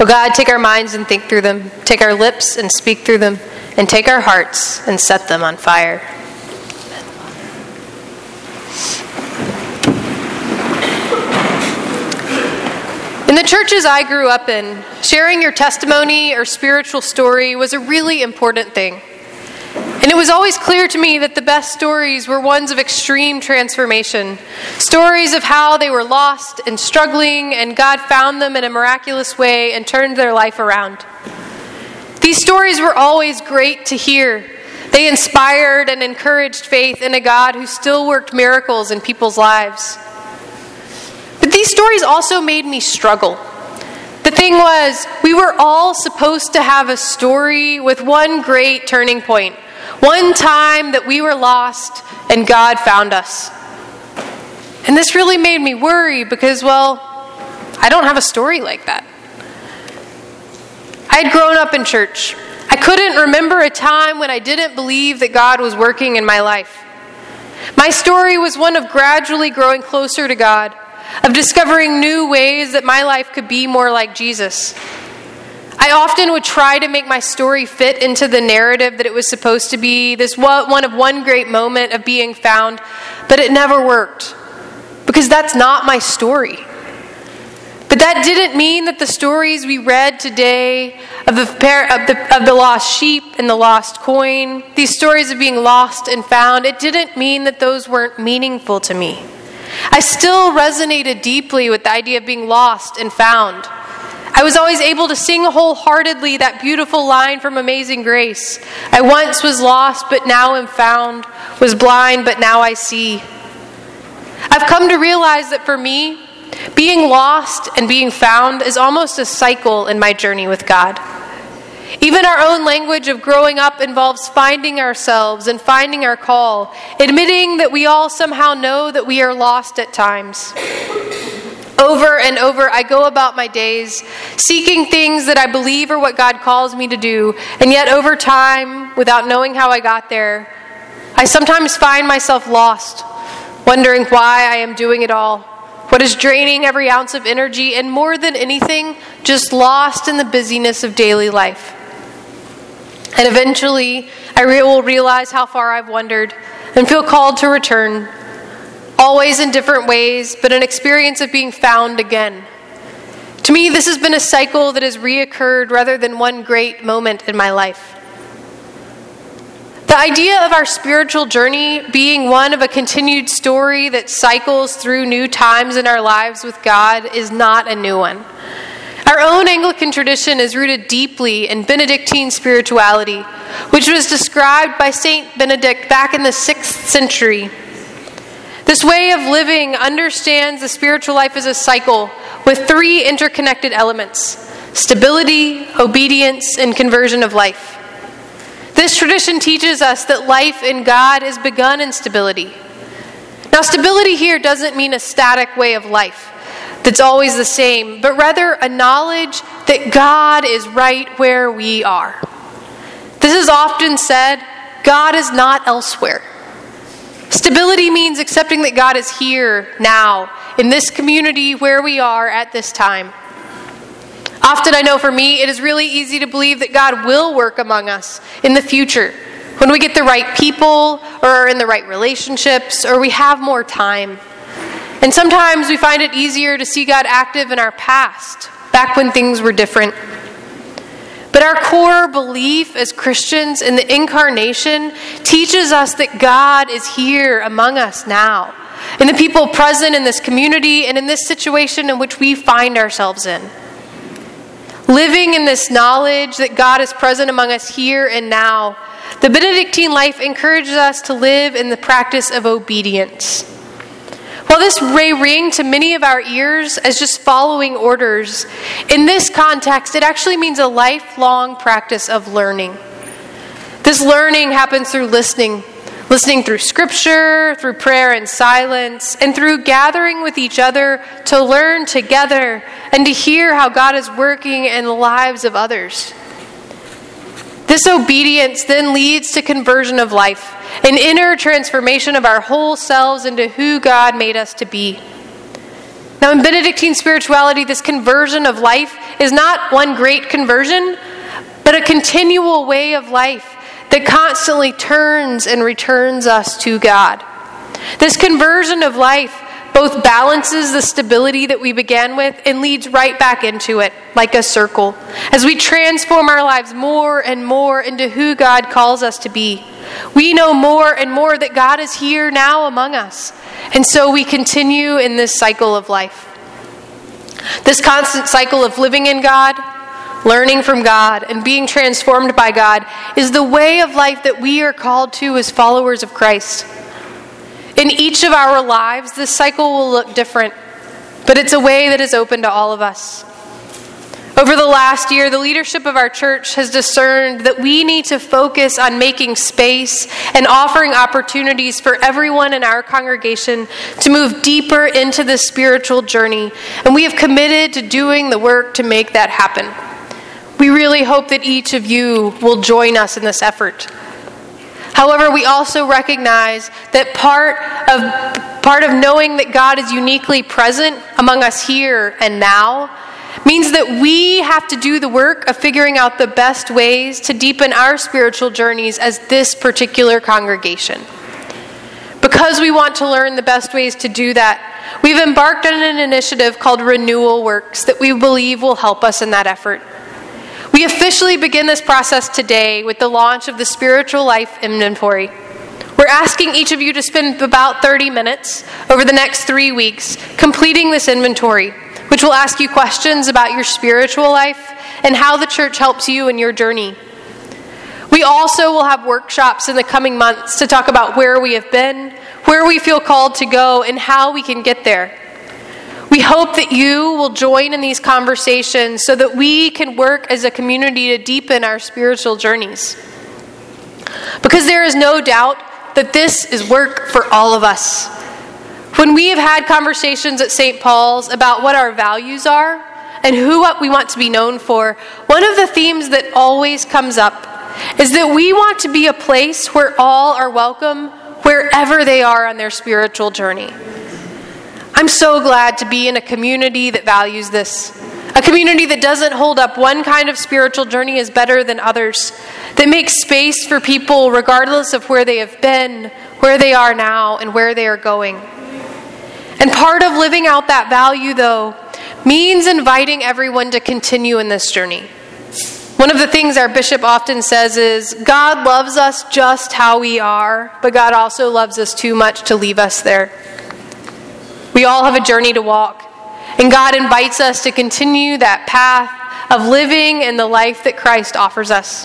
O God, take our minds and think through them. Take our lips and speak through them. And take our hearts and set them on fire. In the churches I grew up in, sharing your testimony or spiritual story was a really important thing. And it was always clear to me that the best stories were ones of extreme transformation. Stories of how they were lost and struggling, and God found them in a miraculous way and turned their life around. These stories were always great to hear. They inspired and encouraged faith in a God who still worked miracles in people's lives. But these stories also made me struggle. The thing was, we were all supposed to have a story with one great turning point. One time that we were lost and God found us. And this really made me worry because, well, I don't have a story like that. I had grown up in church. I couldn't remember a time when I didn't believe that God was working in my life. My story was one of gradually growing closer to God, of discovering new ways that my life could be more like Jesus. I often would try to make my story fit into the narrative that it was supposed to be, this one great moment of being found, but it never worked, because that's not my story. But that didn't mean that the stories we read today of the lost sheep and the lost coin, these stories of being lost and found, it didn't mean that those weren't meaningful to me. I still resonated deeply with the idea of being lost and found. I was always able to sing wholeheartedly that beautiful line from Amazing Grace. I once was lost, but now am found, was blind, but now I see. I've come to realize that for me, being lost and being found is almost a cycle in my journey with God. Even our own language of growing up involves finding ourselves and finding our call, admitting that we all somehow know that we are lost at times. Over and over, I go about my days seeking things that I believe are what God calls me to do, and yet over time, without knowing how I got there, I sometimes find myself lost, wondering why I am doing it all, what is draining every ounce of energy, and more than anything, just lost in the busyness of daily life. And eventually, I will realize how far I've wandered and feel called to return, always in different ways, but an experience of being found again. To me, this has been a cycle that has reoccurred rather than one great moment in my life. The idea of our spiritual journey being one of a continued story that cycles through new times in our lives with God is not a new one. Our own Anglican tradition is rooted deeply in Benedictine spirituality, which was described by Saint Benedict back in the 6th century. This way of living understands the spiritual life as a cycle with 3 interconnected elements: stability, obedience, and conversion of life. This tradition teaches us that life in God is begun in stability. Now, stability here doesn't mean a static way of life that's always the same, but rather a knowledge that God is right where we are. This is often said, God is not elsewhere. Stability means accepting that God is here, now, in this community where we are at this time. Often, I know for me, it is really easy to believe that God will work among us in the future, when we get the right people, or are in the right relationships, or we have more time. And sometimes we find it easier to see God active in our past, back when things were different. But our core belief as Christians in the incarnation teaches us that God is here among us now, in the people present in this community and in this situation in which we find ourselves in. Living in this knowledge that God is present among us here and now, the Benedictine life encourages us to live in the practice of obedience. While this may ring to many of our ears as just following orders, in this context, it actually means a lifelong practice of learning. This learning happens through listening through Scripture, through prayer and silence, and through gathering with each other to learn together and to hear how God is working in the lives of others. This obedience then leads to conversion of life, an inner transformation of our whole selves into who God made us to be. Now, in Benedictine spirituality, this conversion of life is not one great conversion, but a continual way of life that constantly turns and returns us to God. This conversion of life both balances the stability that we began with and leads right back into it, like a circle, as we transform our lives more and more into who God calls us to be. We know more and more that God is here now among us, and so we continue in this cycle of life. This constant cycle of living in God, learning from God, and being transformed by God is the way of life that we are called to as followers of Christ. In each of our lives, this cycle will look different, but it's a way that is open to all of us. Over the last year, the leadership of our church has discerned that we need to focus on making space and offering opportunities for everyone in our congregation to move deeper into this spiritual journey, and we have committed to doing the work to make that happen. We really hope that each of you will join us in this effort. However, we also recognize that part of knowing that God is uniquely present among us here and now means that we have to do the work of figuring out the best ways to deepen our spiritual journeys as this particular congregation. Because we want to learn the best ways to do that, we've embarked on an initiative called Renewal Works that we believe will help us in that effort. We officially begin this process today with the launch of the Spiritual Life Inventory. We're asking each of you to spend about 30 minutes over the next 3 weeks completing this inventory, which will ask you questions about your spiritual life and how the church helps you in your journey. We also will have workshops in the coming months to talk about where we have been, where we feel called to go, and how we can get there. We hope that you will join in these conversations so that we can work as a community to deepen our spiritual journeys. Because there is no doubt that this is work for all of us. When we have had conversations at St. Paul's about what our values are and what we want to be known for, one of the themes that always comes up is that we want to be a place where all are welcome wherever they are on their spiritual journey. I'm so glad to be in a community that values this. A community that doesn't hold up one kind of spiritual journey as better than others. That makes space for people regardless of where they have been, where they are now, and where they are going. And part of living out that value, though, means inviting everyone to continue in this journey. One of the things our bishop often says is, God loves us just how we are, but God also loves us too much to leave us there. We all have a journey to walk, and God invites us to continue that path of living in the life that Christ offers us.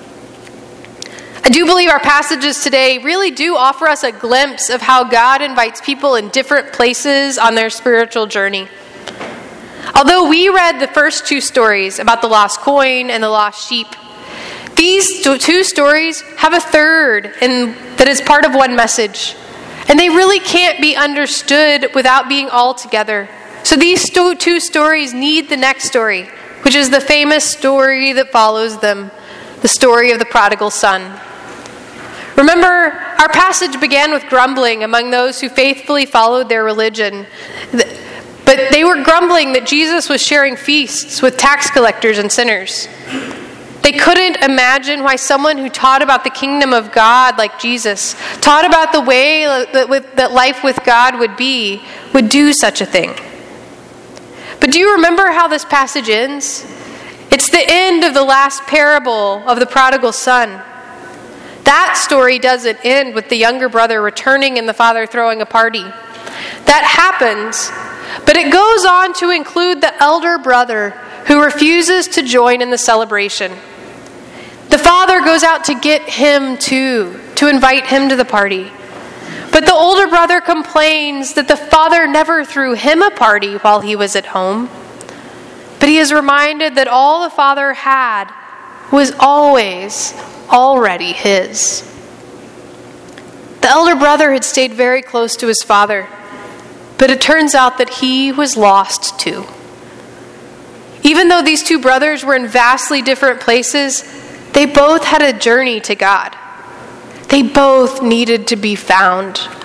I do believe our passages today really do offer us a glimpse of how God invites people in different places on their spiritual journey. Although we read the first 2 stories about the lost coin and the lost sheep, these 2 stories have a third that is part of one message. And they really can't be understood without being all together. So these 2 stories need the next story, which is the famous story that follows them, the story of the prodigal son. Remember, our passage began with grumbling among those who faithfully followed their religion. But they were grumbling that Jesus was sharing feasts with tax collectors and sinners. They couldn't imagine why someone who taught about the kingdom of God like Jesus, taught about the way that life with God would be, would do such a thing. But do you remember how this passage ends? It's the end of the last parable of the prodigal son. That story doesn't end with the younger brother returning and the father throwing a party. That happens, but it goes on to include the elder brother who refuses to join in the celebration. The father goes out to get him too, to invite him to the party. But the older brother complains that the father never threw him a party while he was at home. But he is reminded that all the father had was always already his. The elder brother had stayed very close to his father, but it turns out that he was lost too. Even though these 2 brothers were in vastly different places, they both had a journey to God. They both needed to be found.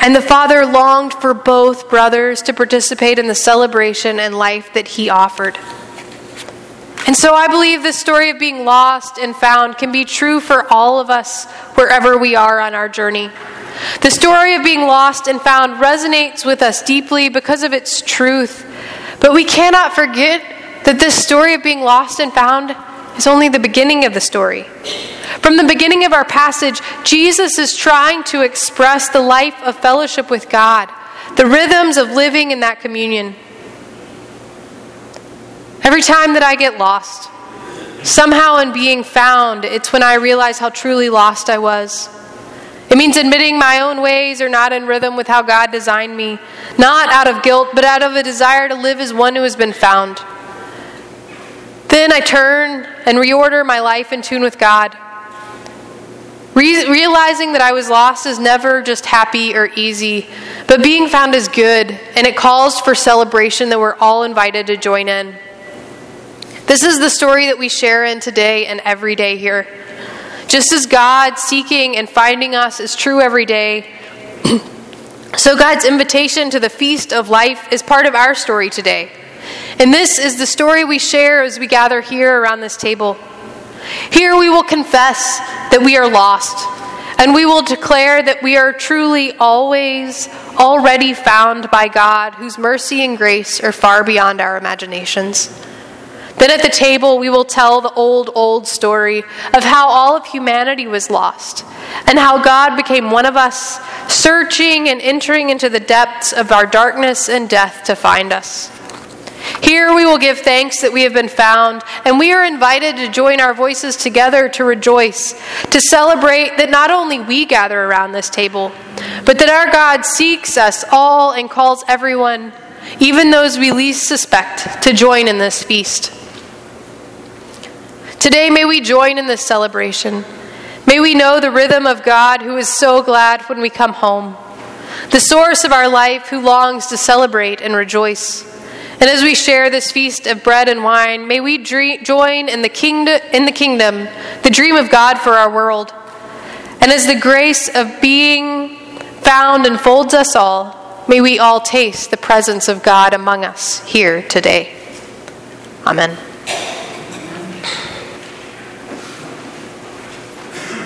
And the Father longed for both brothers to participate in the celebration and life that he offered. And so I believe this story of being lost and found can be true for all of us wherever we are on our journey. The story of being lost and found resonates with us deeply because of its truth. But we cannot forget that this story of being lost and found is only the beginning of the story. From the beginning of our passage, Jesus is trying to express the life of fellowship with God, the rhythms of living in that communion. Every time that I get lost, somehow in being found, it's when I realize how truly lost I was. It means admitting my own ways are not in rhythm with how God designed me, not out of guilt, but out of a desire to live as one who has been found. Then I turn and reorder my life in tune with God. Realizing that I was lost is never just happy or easy, but being found is good, and it calls for celebration that we're all invited to join in. This is the story that we share in today and every day here. Just as God seeking and finding us is true every day, so God's invitation to the feast of life is part of our story today. And this is the story we share as we gather here around this table. Here we will confess that we are lost, and we will declare that we are truly always already found by God, whose mercy and grace are far beyond our imaginations. Then at the table we will tell the old story of how all of humanity was lost, and how God became one of us, searching and entering into the depths of our darkness and death to find us. Here we will give thanks that we have been found, and we are invited to join our voices together to rejoice, to celebrate that not only we gather around this table, but that our God seeks us all and calls everyone, even those we least suspect, to join in this feast. Today, may we join in this celebration. May we know the rhythm of God, who is so glad when we come home, the source of our life, who longs to celebrate and rejoice. And as we share this feast of bread and wine, may we join in the kingdom, the dream of God for our world. And as the grace of being found enfolds us all, may we all taste the presence of God among us here today. Amen.